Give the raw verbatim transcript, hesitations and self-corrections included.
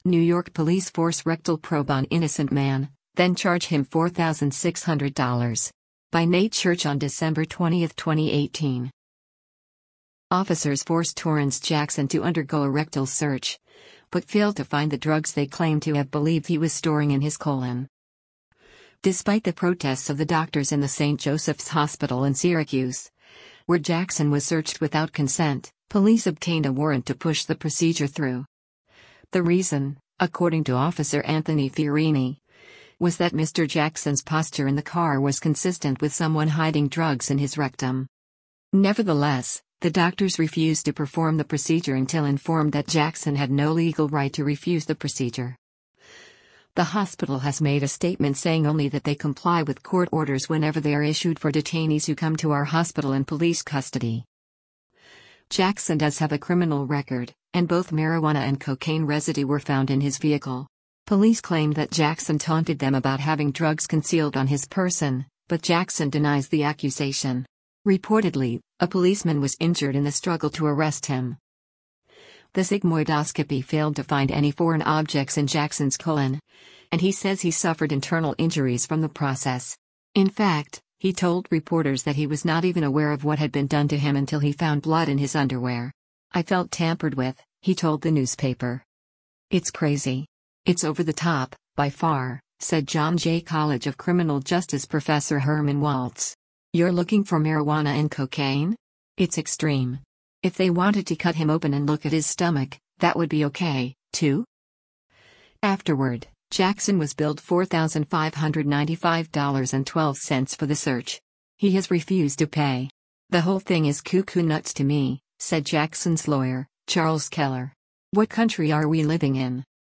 New York police force rectal probe on innocent man, then charge him four thousand six hundred dollars. By Nate Church on December twentieth, twenty eighteen. Officers forced Torrance Jackson to undergo a rectal search, but failed to find the drugs they claimed to have believed he was storing in his colon. Despite the protests of the doctors in the Saint Joseph's Hospital in Syracuse, where Jackson was searched without consent, police obtained a warrant to push the procedure through. The reason, according to Officer Anthony Fiorini, was that Mister Jackson's posture in the car was consistent with someone hiding drugs in his rectum. Nevertheless, the doctors refused to perform the procedure until informed that Jackson had no legal right to refuse the procedure. The hospital has made a statement saying only that they comply with court orders whenever they are issued for detainees who come to our hospital in police custody. Jackson does have a criminal record, and both marijuana and cocaine residue were found in his vehicle. Police claimed that Jackson taunted them about having drugs concealed on his person, but Jackson denies the accusation. Reportedly, a policeman was injured in the struggle to arrest him. The sigmoidoscopy failed to find any foreign objects in Jackson's colon, and he says he suffered internal injuries from the process. In fact, he told reporters that he was not even aware of what had been done to him until he found blood in his underwear. "I felt tampered with," he told the newspaper. "It's crazy. It's over the top, by far," said John Jay College of Criminal Justice professor Herman Waltz. "You're looking for marijuana and cocaine? It's extreme. If they wanted to cut him open and look at his stomach, that would be okay, too." Afterward, Jackson was billed four thousand five hundred ninety-five dollars and twelve cents for the search. He has refused to pay. "The whole thing is cuckoo nuts to me," said Jackson's lawyer, Charles Keller. "What country are we living in?